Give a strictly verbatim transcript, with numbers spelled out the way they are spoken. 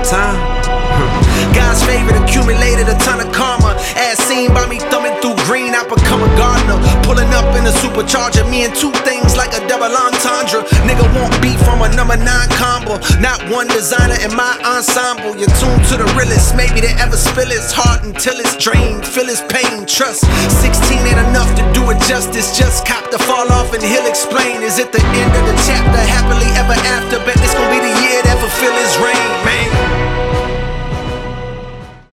got time. God's favorite accumulated a ton of karma. As seen by me thumbing through green, I become a gardener. Pulling up in a supercharger, me and two things like a double entendre. Nigga want beat from a number nine combo. Not one designer in my ensemble. You're tuned to the realest, maybe they ever spill his heart until it's drained. Feel his pain, trust. sixteen ain't enough to do it justice. Just cop the fall off and he'll explain. Is it the end of the chapter? Happily ever after? Bet this gon' be the year that fulfill his reign, man.